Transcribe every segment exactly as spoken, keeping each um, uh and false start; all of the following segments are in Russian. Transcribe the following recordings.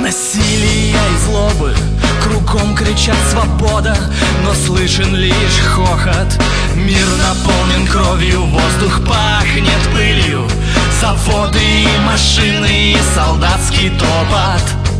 насилия и злобы кругом кричат свобода, но слышен лишь хохот. Мир наполнен кровью, воздух пахнет пылью, заводы и машины и солдатский топот.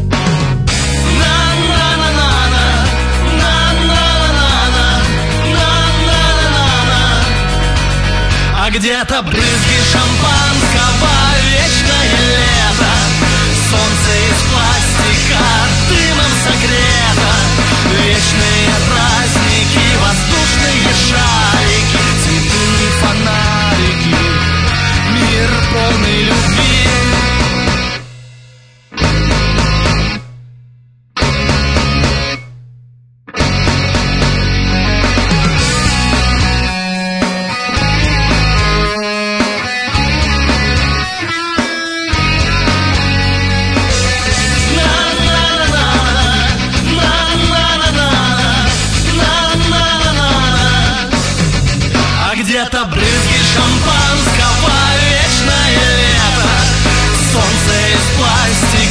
А где-то брызги шампанского, вечное лето, солнце из пластика дымом согрето, вечные праздники, воздушные шарики, цветы и фонарики, мир полный любви. Где-то брызги шампанского, вечное лето, солнце из пластика